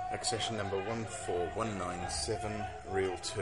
Accession number 14197, reel 2.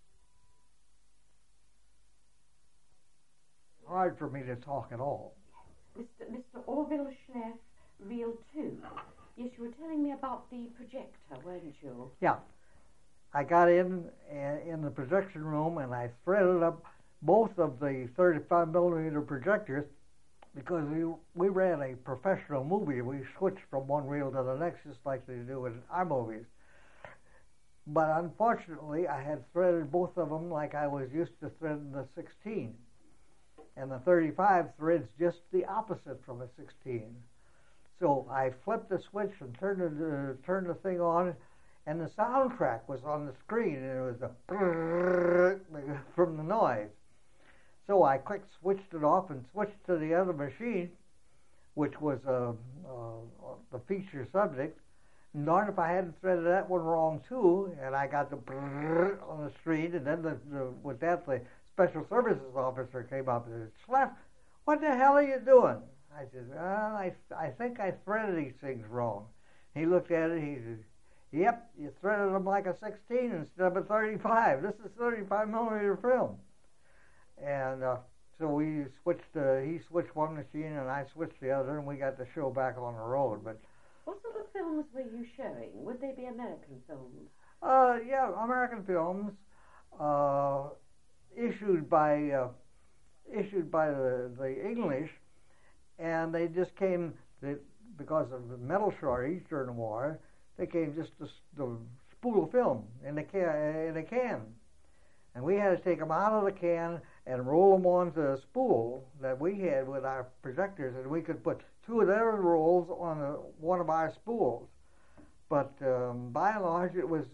Hard for me to talk at all. Mr. Orville Schneff, reel 2. Yes, you were telling me about the projector, weren't you? Yeah. I got in the projection room and I threaded up both of the 35 millimeter projectors because we ran a professional movie. We switched from one reel to the next just like they do in our movies. But unfortunately, I had threaded both of them like I was used to threading the 16. And the 35 threads just the opposite from a 16. So I flipped the switch and turned the thing on, and the soundtrack was on the screen, and it was a from the noise. So I quick switched it off and switched to the other machine, which was the feature subject. And darn if I hadn't threaded that one wrong too, and I got the on the screen, and then with that the special services officer came up and said, "Schleff, what the hell are you doing?" I said, "Well, I think I threaded these things wrong." He looked at it, he said, "Yep, you threaded them like a 16 instead of a 35. This is 35 millimeter film." And so we switched, he switched one machine and I switched the other, and we got the show back on the road. But what sort of films were you showing? Would they be American films? Yeah, American films, issued by the English, and they just came because of the metal shortage during the war. They came just to spool of film in a can, and we had to take them out of the can and roll them onto a spool that we had with our projectors, and we could put two of their rolls on one of our spools. But by and large, it was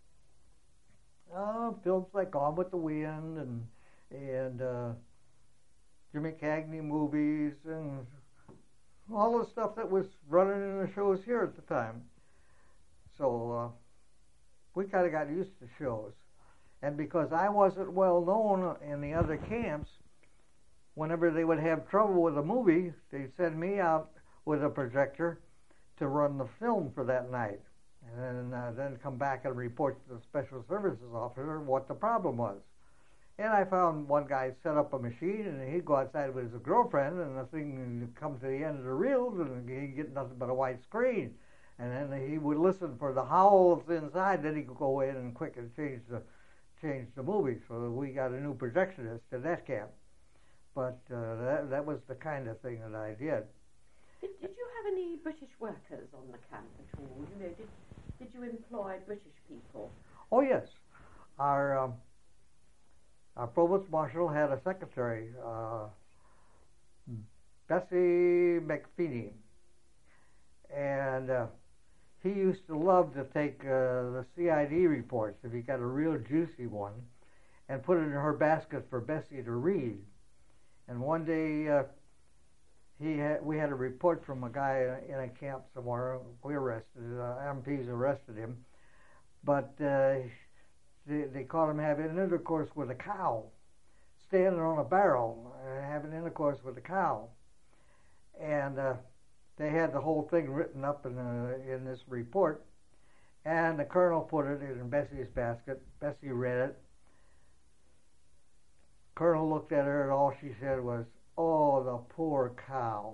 films like Gone with the Wind and Jimmy Cagney movies and all the stuff that was running in the shows here at the time. So we kind of got used to shows. And because I wasn't well known in the other camps, whenever they would have trouble with a movie, they'd send me out with a projector to run the film for that night. And then come back and report to the special services officer what the problem was. And I found one guy set up a machine, and he'd go outside with his girlfriend, and the thing would come to the end of the reels, and he'd get nothing but a white screen. And then he would listen for the howls inside, then he could go in and quick and change the movie. So we got a new projectionist in that camp. But that was the kind of thing that I did. Did you have any British workers on the camp at all? You know, did you employ British people? Oh yes, our provost marshal had a secretary, Bessie McFeeny, and he used to love to take the CID reports, if he got a real juicy one, and put it in her basket for Bessie to read. And one day we had a report from a guy in a camp somewhere. We arrested, MPs arrested him, but they caught him having intercourse with a cow, standing on a barrel, having intercourse with a cow. And they had the whole thing written up in this report, and the colonel put it in Bessie's basket. Bessie read it. Colonel looked at her, and all she said was, "Oh, the poor cow."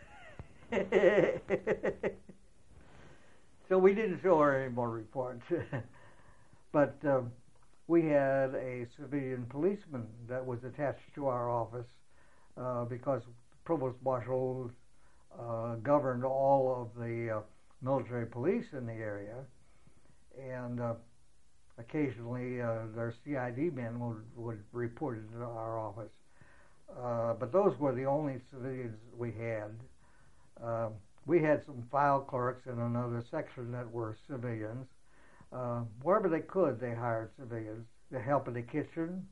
So we didn't show her any more reports. But we had a civilian policeman that was attached to our office because the provost marshal governed all of the military police in the area, and occasionally their CID men would report into our office. But those were the only civilians we had. We had some file clerks in another section that were civilians. Wherever they could, they hired civilians to help in the kitchen.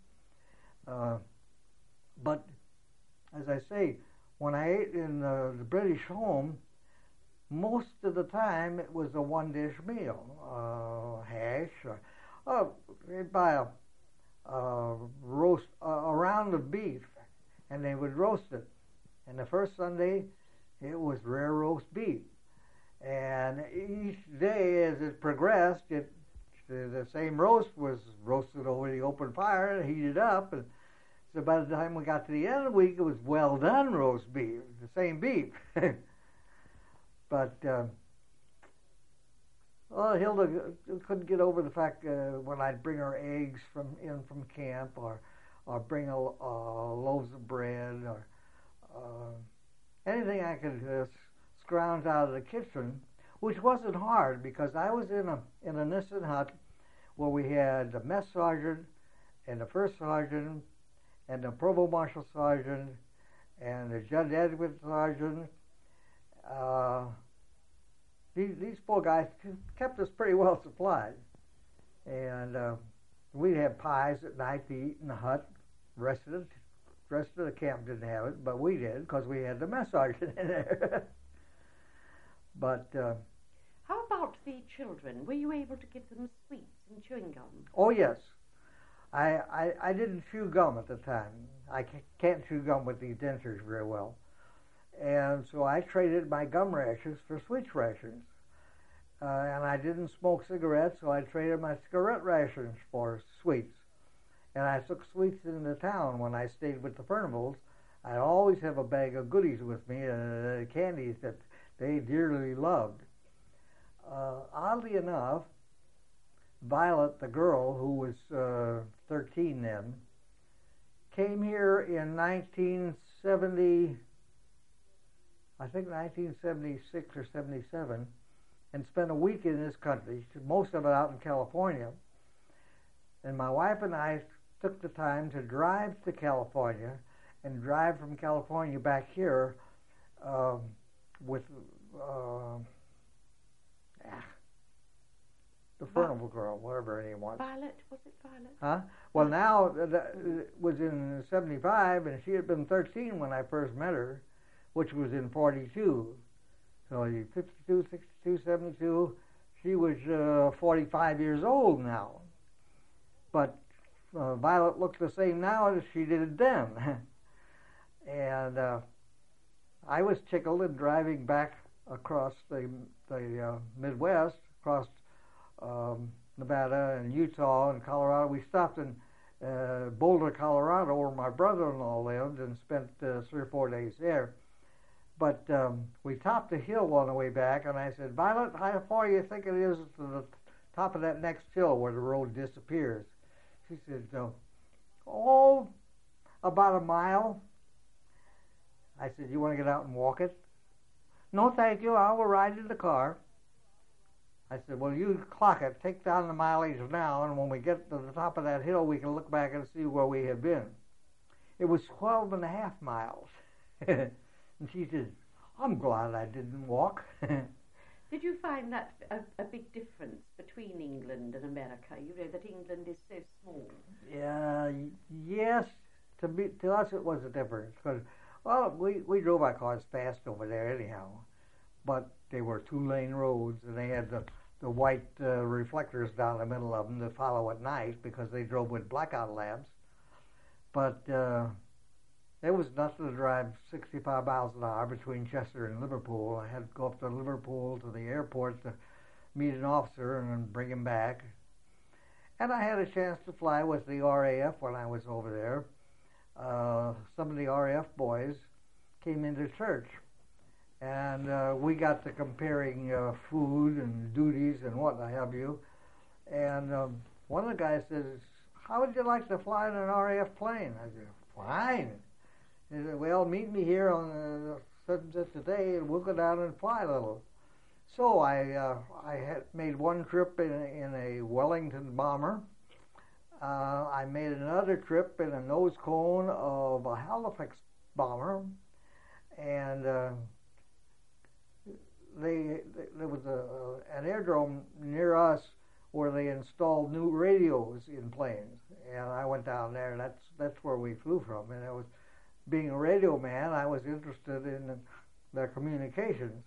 But, as I say, when I ate in the British home, most of the time it was a one-dish meal. Hash, they'd buy a roast, a round of beef, and they would roast it. And the first Sunday, it was rare roast beef. And each day as it progressed, the same roast was roasted over the open fire and heated up. And so by the time we got to the end of the week, it was well done roast beef, the same beef. But Hilda couldn't get over the fact when I'd bring her eggs from camp, or bring loaves of bread, or anything I could scrounge out of the kitchen, which wasn't hard because I was in an enlisted hut where we had the mess sergeant and the first sergeant and the provost marshal sergeant and the judge advocate sergeant. These four guys kept us pretty well supplied, and we'd have pies at night to eat in the hut. The rest of the camp didn't have it, but we did because we had the mess sergeant in there. But how about the children? Were you able to give them sweets and chewing gum? Oh yes, I didn't chew gum at the time. I can't chew gum with these dentures very well. And so I traded my gum rations for sweets rations. And I didn't smoke cigarettes, so I traded my cigarette rations for sweets. And I took sweets into town when I stayed with the Furnivals. I'd always have a bag of goodies with me, candies that they dearly loved. Oddly enough, Violet, the girl who was 13 then, came here in 1970. I think 1976 or 77, and spent a week in this country, most of it out in California. And my wife and I took the time to drive to California and drive from California back here with the Furnival girl, whatever her name was. Violet? Was it Violet? Huh? Well, now, it was in 75, and she had been 13 when I first met her, which was in 42. So 52, 62, 72, she was 45 years old now. But Violet looks the same now as she did then. And I was tickled in driving back across the Midwest, across Nevada and Utah and Colorado. We stopped in Boulder, Colorado, where my brother-in-law lived, and spent 3 or 4 days there. But we topped a hill on the way back, and I said, Violet, how far do you think it is to the top of that next hill where the road disappears? She said, about a mile. I said, you want to get out and walk it? No, thank you. I will ride in the car. I said, well, you clock it. Take down the mileage now, and when we get to the top of that hill, we can look back and see where we have been. It was 12 and a half miles. And she said, I'm glad I didn't walk. Did you find that a big difference between England and America? You know that England is so small. Yes. To us it was a difference. Because, well, we drove our cars fast over there anyhow. But they were 2-lane roads, and they had the white reflectors down the middle of them to follow at night because they drove with blackout lamps. But it was nothing to drive 65 miles an hour between Chester and Liverpool. I had to go up to Liverpool to the airport to meet an officer and then bring him back. And I had a chance to fly with the RAF when I was over there. Some of the RAF boys came into church, and we got to comparing food and duties and what have you. And one of the guys says, how would you like to fly in an RAF plane? I said, fine. He said, well, meet me here on such and such a day, and we'll go down and fly a little. So I had made one trip in a Wellington bomber. I made another trip in a nose cone of a Halifax bomber, and there was an aerodrome near us where they installed new radios in planes, and I went down there. And that's where we flew from, and it was. Being a radio man, I was interested in their communications.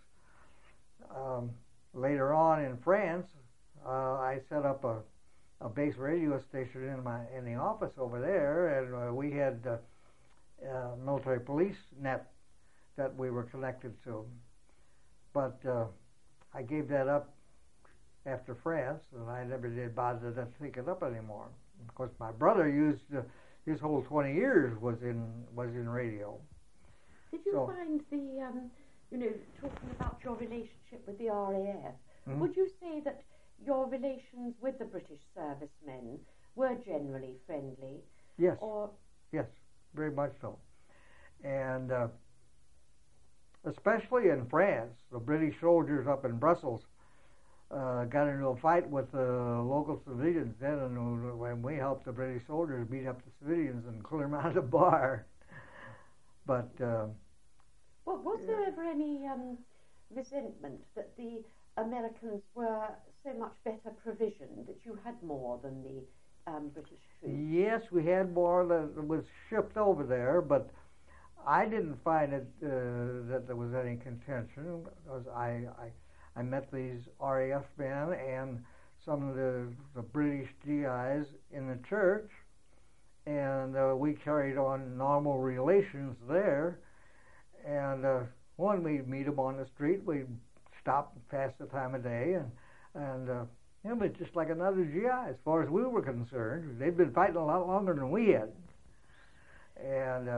Later on in France, I set up a base radio station in the office over there, and we had military police net that we were connected to. But I gave that up after France, and I never did bother to pick it up anymore. Of course, my brother used his whole 20 years was in radio. Did you find talking about your relationship with the RAF, would you say that your relations with the British servicemen were generally friendly? Yes. Or yes, very much so. And especially in France, the British soldiers up in Brussels got into a fight with the local civilians then, and when we helped the British soldiers beat up the civilians and clear them out of the bar. But was there ever any resentment that the Americans were so much better provisioned, that you had more than the British troops? Yes, we had more that was shipped over there, but I didn't find it that there was any contention, because I met these RAF men and some of the British GIs in the church, and we carried on normal relations there. And when we'd meet them on the street, we'd stop and pass the time of day, and it was just like another GI as far as we were concerned. They'd been fighting a lot longer than we had. And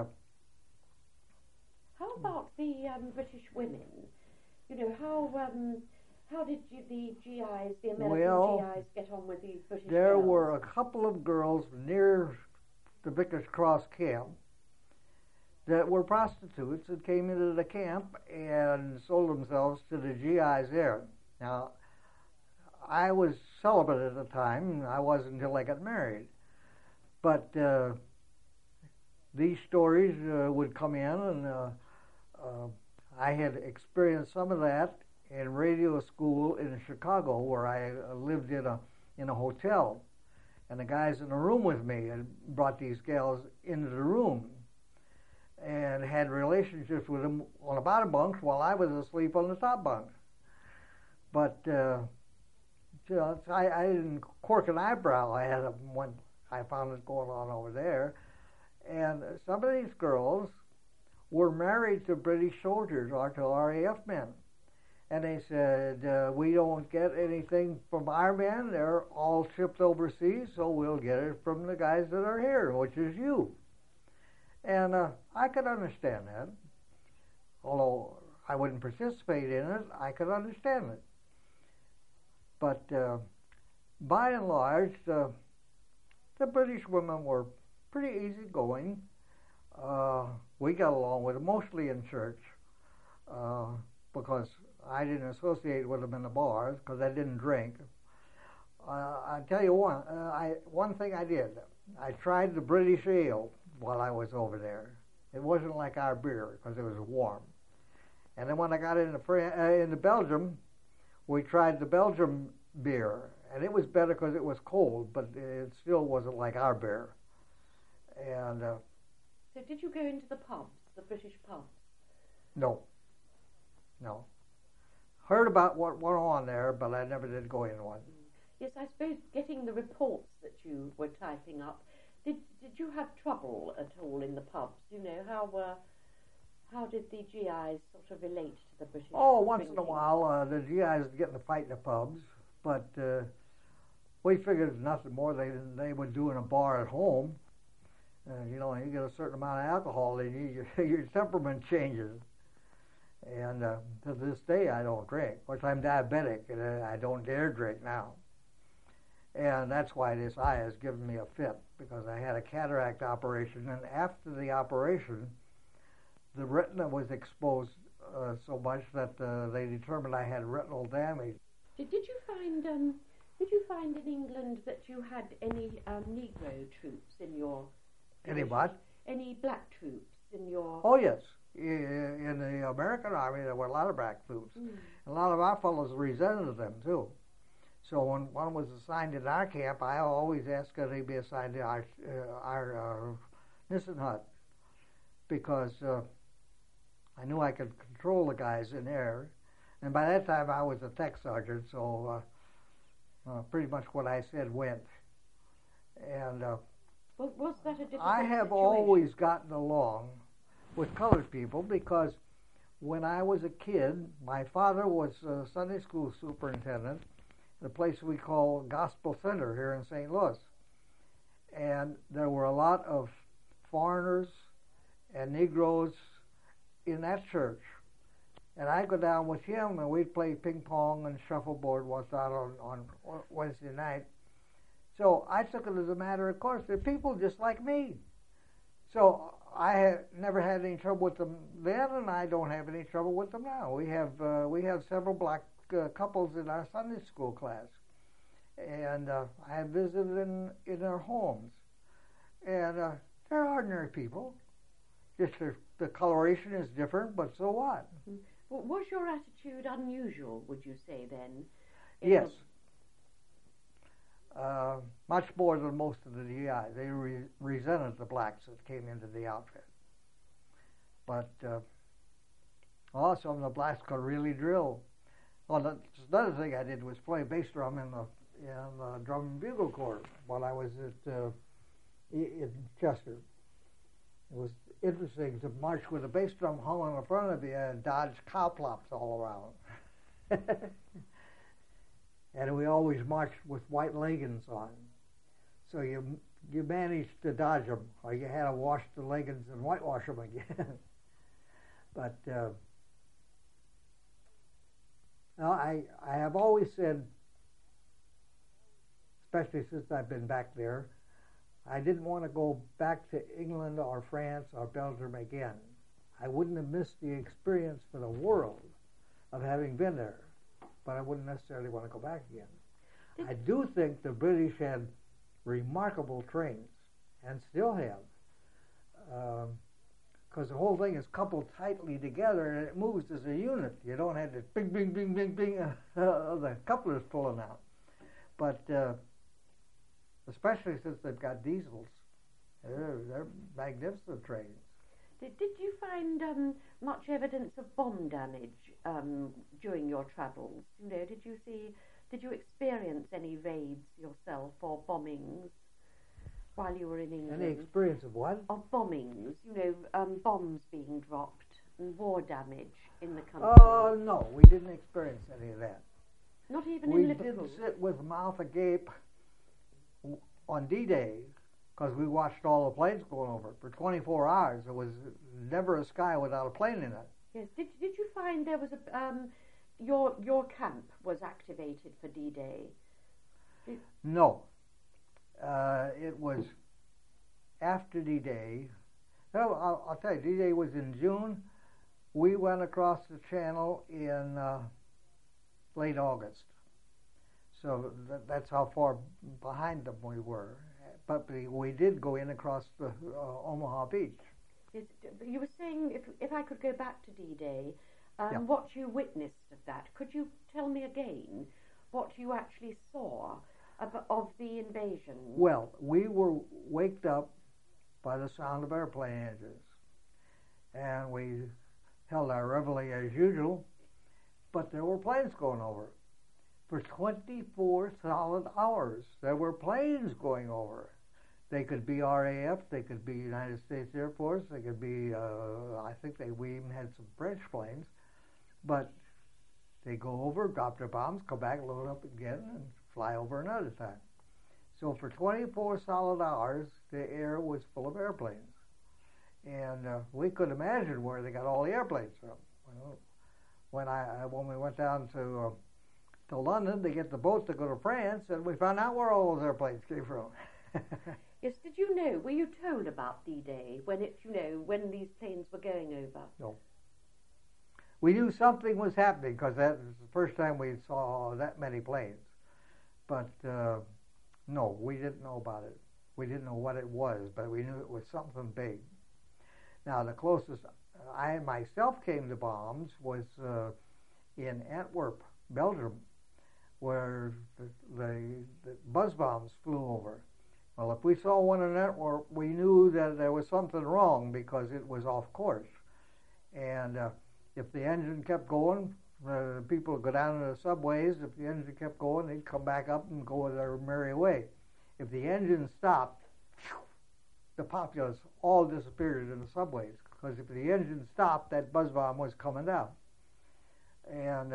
how about the British women? How did the GIs, the American GIs, get on with the British There girls? were a couple of girls near the Vickers Cross camp that were prostitutes that came into the camp and sold themselves to the GIs there. Now, I was celibate at the time. I wasn't until I got married. But these stories would come in, and I had experienced some of that in radio school in Chicago, where I lived in a hotel. And the guys in the room with me had brought these gals into the room and had relationships with them on the bottom bunks while I was asleep on the top bunks. But I didn't cork an eyebrow. I had when I found it going on over there. And some of these girls were married to British soldiers or to RAF men. And they said, we don't get anything from our men. They're all shipped overseas, so we'll get it from the guys that are here, which is you. And I could understand that. Although I wouldn't participate in it, I could understand it. But by and large, the British women were pretty easygoing. We got along with them, mostly in church, because I didn't associate with them in the bars, because I didn't drink. I tell you one thing I did. I tried the British ale while I was over there. It wasn't like our beer, because it was warm. And then when I got into Belgium, we tried the Belgium beer, and it was better because it was cold, but it still wasn't like our beer. And so did you go into the pubs, the British pubs? No. Heard about what went on there, but I never did go in one. Yes, I suppose getting the reports that you were typing up, did you have trouble at all in the pubs? How did the GIs sort of relate to the British? Oh, once in a while, the GIs would get in a fight in the pubs, but we figured nothing more than they would do in a bar at home. You get a certain amount of alcohol, and your temperament changes. And to this day, I don't drink. Of course, I'm diabetic, and I don't dare drink now. And that's why this eye has given me a fit, because I had a cataract operation, and after the operation, the retina was exposed so much that they determined I had retinal damage. Did you find in England that you had any Negro troops in your? Any what? Any black troops in your? Oh yes, in the American Army there were a lot of black troops. A lot of our fellows resented them too. So when one was assigned in our camp, I always asked could they be assigned to our Nissen hut, because I knew I could control the guys in there. And by that time I was a tech sergeant, so pretty much what I said went. And was that a difficult I have situation? always gotten along with colored people, because when I was a kid, my father was a Sunday school superintendent at a place we call Gospel Center here in St. Louis. And there were a lot of foreigners and Negroes in that church. And I'd go down with him, and we'd play ping pong and shuffleboard once out on Wednesday night. So I took it as a matter of course. They're people just like me. So I never had any trouble with them then, and I don't have any trouble with them now. We have several black couples in our Sunday school class, and I have visited in their homes, and they're ordinary people. Just the coloration is different, but so what? Well, was your attitude unusual, would you say, then? Yes. Much more than most of the GIs. They resented the blacks that came into the outfit. But some of the blacks could really drill. Well, another thing I did was play bass drum in the drum and bugle corps while I was in Chester. It was interesting to march with a bass drum hung in front of you and dodge cowplops all around. And we always marched with white leggings on. So you managed to dodge them, or you had to wash the leggings and whitewash them again. But I have always said, especially since I've been back there, I didn't want to go back to England or France or Belgium again. I wouldn't have missed the experience for the world of having been there, but I wouldn't necessarily want to go back again. I do think the British had remarkable trains, and still have, because the whole thing is coupled tightly together and it moves as a unit. You don't have this bing, bing, bing, bing, bing, the couplers pulling out. But especially since they've got diesels, they're magnificent trains. Did you find much evidence of bomb damage during your travels? Did you experience any raids yourself or bombings while you were in England? Any experience of what? Of bombings, bombs being dropped and war damage in the country. Oh, no, we didn't experience any of that. Not even in Liverpool? We didn't sit with mouth agape on D-Day, because we watched all the planes going over. For 24 hours, there was never a sky without a plane in it. Yes. Did you find there was your camp was activated for D-Day? No. It was after D-Day. No, I'll tell you, D-Day was in June. We went across the channel in late August. So that's how far behind them we were. But we did go in across the Omaha Beach. Yes, you were saying if I could go back to D-Day, Yeah. what you witnessed of that. Could you tell me again what you actually saw of the invasion? Well, we were waked up by the sound of airplane engines. And we held our reveille as usual, but there were planes going over. For 24 solid hours, there were planes going over. They could be RAF, they could be United States Air Force, they could be, I think we even had some French planes. But they go over, drop their bombs, come back, load up again, and fly over another time. So for 24 solid hours, the air was full of airplanes. And we could imagine where they got all the airplanes from. Well, when we went down to London to get the boat to go to France, and we found out where all those airplanes came from. Yes, were you told about D-Day when these planes were going over? No. We knew something was happening because that was the first time we saw that many planes. But no, we didn't know about it. We didn't know what it was, but we knew it was something big. Now, the closest I myself came to bombs was in Antwerp, Belgium, where the buzz bombs flew over. Well, if we saw one in Antwerp, we knew that there was something wrong because it was off course. And if the engine kept going, people would go down to the subways. If the engine kept going, they'd come back up and go their merry way. If the engine stopped, the populace all disappeared in the subways because if the engine stopped, that buzz bomb was coming down. And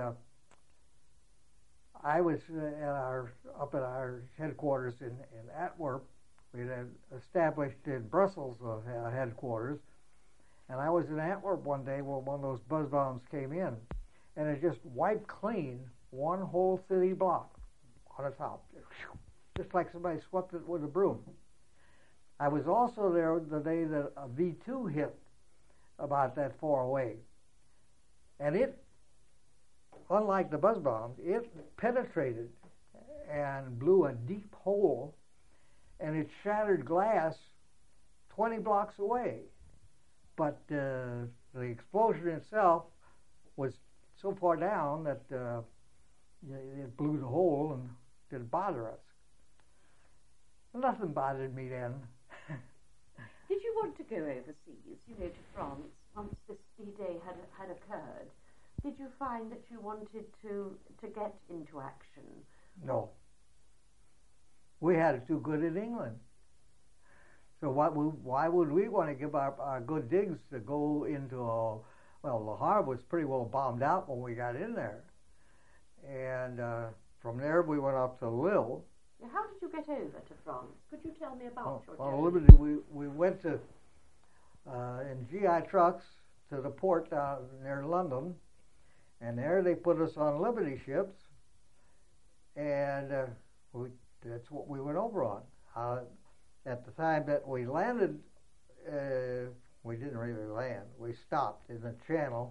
I was up at our headquarters in Antwerp. We had established in Brussels headquarters, and I was in Antwerp one day when one of those buzz bombs came in, and it just wiped clean one whole city block on the top, just like somebody swept it with a broom. I was also there the day that a V2 hit about that far away, and it, unlike the buzz bombs, it penetrated and blew a deep hole, and it shattered glass 20 blocks away. But the explosion itself was so far down that it blew the hole and didn't bother us. Nothing bothered me then. Did you want to go overseas, to France, once this D-Day had occurred? Did you find that you wanted to get into action? No. We had it too good in England. So why would we want to give our good digs to go into Le Havre was pretty well bombed out when we got in there. And from there we went up to Lille. Now, how did you get over to France? Could you tell me about your journey? On Liberty, we went to in GI trucks to the port down near London, and there they put us on Liberty ships, and that's what we went over on. At the time that we landed, we didn't really land. We stopped in the channel.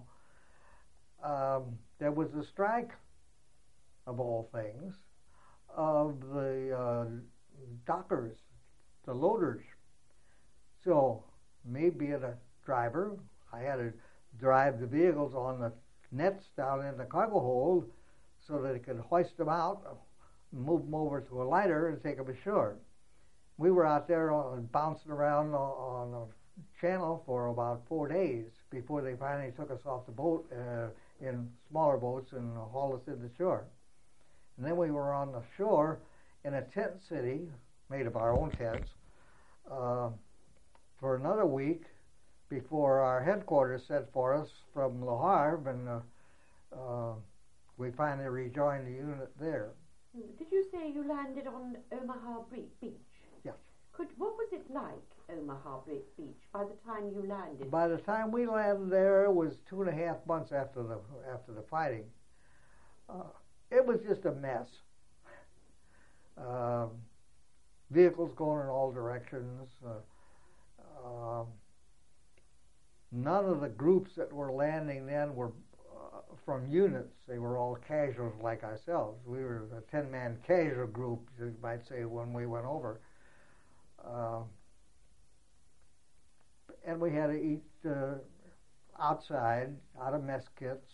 There was a strike, of all things, of the dockers, the loaders. So, me being a driver, I had to drive the vehicles on the nets down in the cargo hold so that it could hoist them out, move them over to a lighter, and take them ashore. We were out there bouncing around on the channel for about 4 days before they finally took us off the boat in smaller boats and hauled us into shore. And then we were on the shore in a tent city, made of our own tents, for another week before our headquarters sent for us from Le Havre, and we finally rejoined the unit there. Did you say you landed on Omaha Beach? Yes. What was it like, Omaha Beach, by the time you landed? By the time we landed there, it was 2.5 months after the fighting. It was just a mess. Vehicles going in all directions. None of the groups that were landing then were from units. They were all casuals like ourselves. We were a 10-man casual group, you might say, when we went over. And we had to eat outside, out of mess kits.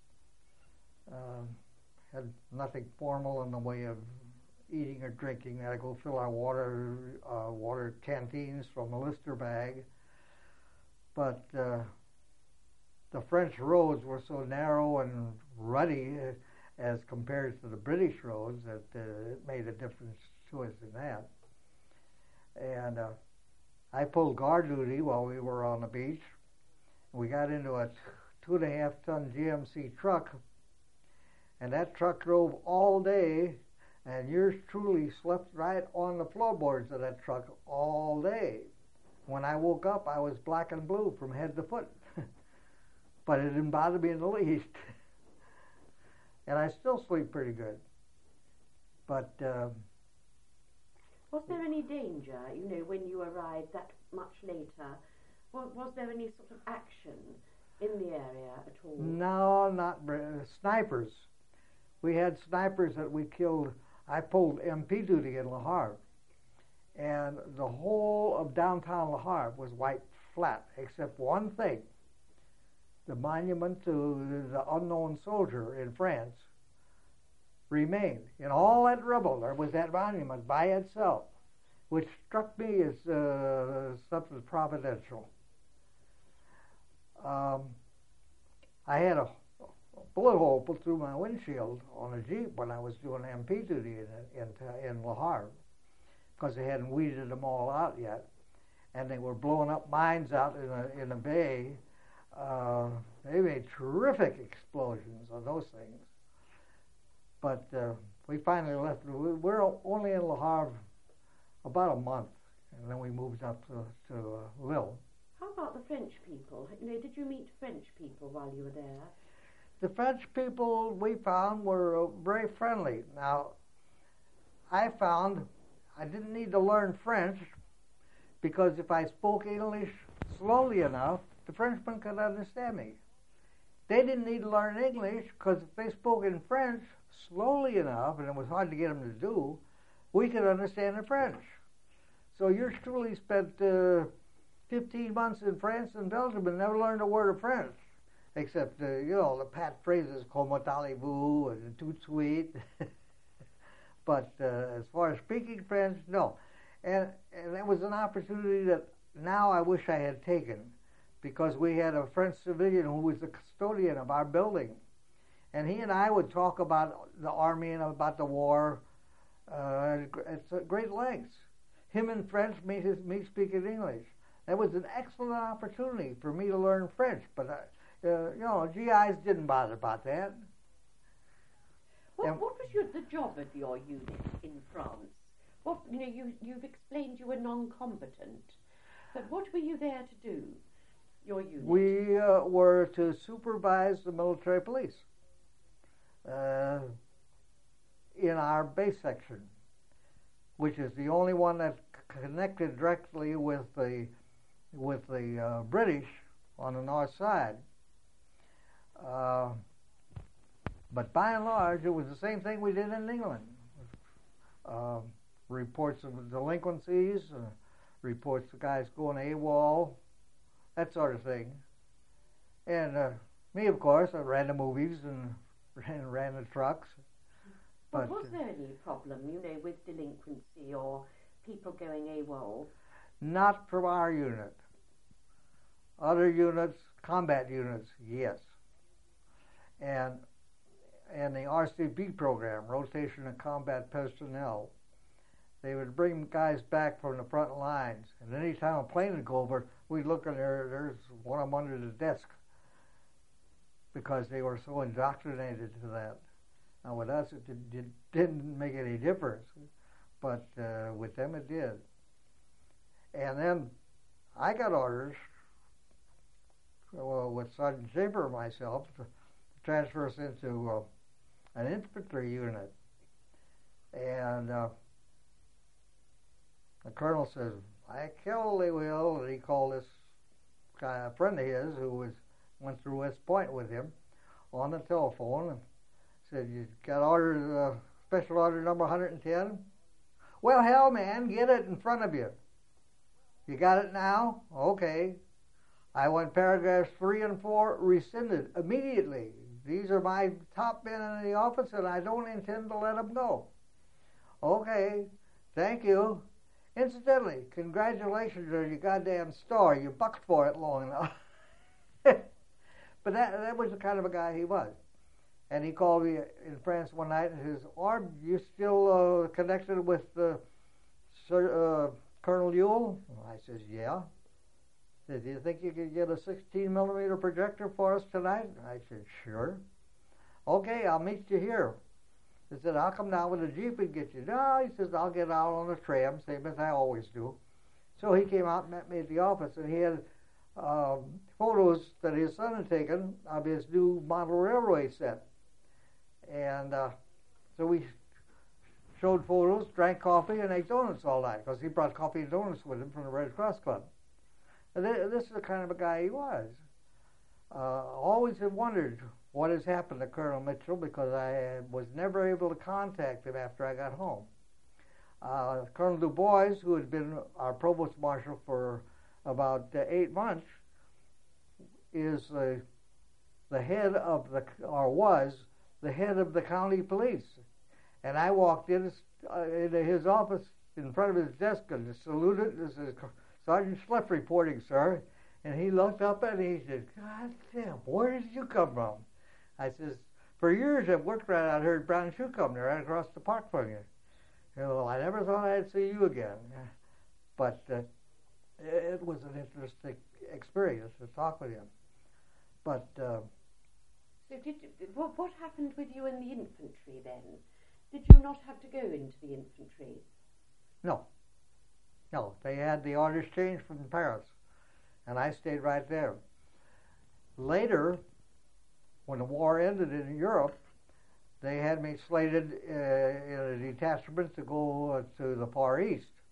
Had nothing formal in the way of eating or drinking. We had to go fill our water canteens from a Lister bag. But the French roads were so narrow and ruddy as compared to the British roads that it made a difference to us in that. And I pulled guard duty while we were on the beach. We got into a 2.5-ton GMC truck, and that truck drove all day, and yours truly slept right on the floorboards of that truck all day. When I woke up, I was black and blue from head to foot. But it didn't bother me in the least. And I still sleep pretty good. But was there any danger, when you arrived that much later? Was there any sort of action in the area at all? No, not snipers. We had snipers that we killed. I pulled MP duty in Le Havre, and the whole of downtown Le Havre was wiped flat, except one thing. The monument to the unknown soldier in France remained. In all that rubble, there was that monument by itself, which struck me as something providential. I had a bullet hole put through my windshield on a Jeep when I was doing MP duty in Le Havre, because they hadn't weeded them all out yet. and they were blowing up mines out in a bay. They made terrific explosions on those things. But we finally left. We were only in Le Havre about a month, and then we moved up to Lille. How about the French people? Did you meet French people while you were there? The French people we found were very friendly. Now, I found I didn't need to learn French because if I spoke English slowly enough, the Frenchmen could understand me. They didn't need to learn English because if they spoke in French slowly enough, and it was hard to get them to do, we could understand the French. So yours truly spent 15 months in France and Belgium and never learned a word of French, except, the pat phrases, comment allez-vous, and tout de suite. But as far as speaking French, no. And that was an opportunity that now I wish I had taken, because we had a French civilian who was the custodian of our building. And he and I would talk about the army and about the war at great lengths. Him in French, me speaking English. That was an excellent opportunity for me to learn French, but GIs didn't bother about that. What was the job of your unit in France? You've explained you were non-combatant, but what were you there to do? Your unit? We were to supervise the military police in our base section, which is the only one that's connected directly with the British on the north side. But by and large, it was the same thing we did in England. Reports of delinquencies, reports of guys going AWOL, that sort of thing. And me, of course, I ran the movies and ran the trucks. But was there any problem, with delinquency or people going AWOL? Not from our unit. Other units, combat units, yes. And the RCP program, Rotation of Combat Personnel, they would bring guys back from the front lines. And any time a plane would go over, we'd look in there's one of them under the desk, because they were so indoctrinated to that. Now with us, it didn't make any difference, but with them it did. And then I got orders, with Sergeant Shaper and myself, to transfer us into an infantry unit. And the colonel says, "I kill they will," and he called this guy, a friend of his, who went through West Point with him, on the telephone, and said, "You got order, special order number 110? Well, hell, man, get it in front of you. You got it now? Okay. I want paragraphs 3 and 4 rescinded immediately. These are my top men in the office, and I don't intend to let them go." Okay, thank you. Incidentally, congratulations on your goddamn store. You bucked for it long enough. But that was the kind of a guy he was. And he called me in France one night and says, "Orb, you still connected with Colonel Ewell?" I says, "Yeah." He said, "Do you think you could get a 16mm projector for us tonight?" I said, "Sure." "Okay, I'll meet you here." He said, "I'll come down with a Jeep and get you." "No," he says, "I'll get out on the tram, same as I always do." So he came out and met me at the office, and he had photos that his son had taken of his new model railway set. And so we showed photos, drank coffee, and ate donuts all night, because he brought coffee and donuts with him from the Red Cross Club. And this is the kind of a guy he was. Always have wondered what has happened to Colonel Mitchell, because I was never able to contact him after I got home. Colonel Du Bois, who had been our provost marshal for about 8 months, is the head of was the head of the county police. And I walked into his office in front of his desk and saluted. "This is Sergeant Schliff reporting, sir." And he looked up and he said, "God damn, where did you come from?" I says, "For years I've worked right out here at Brown Shoe Company, right across the park from you. I never thought I'd see you again." But it was an interesting experience to talk with him. But so, what happened with you in the infantry then? Did you not have to go into the infantry? No. They had the orders changed from Paris, and I stayed right there. Later, when the war ended in Europe, they had me slated in a detachment to go to the Far East.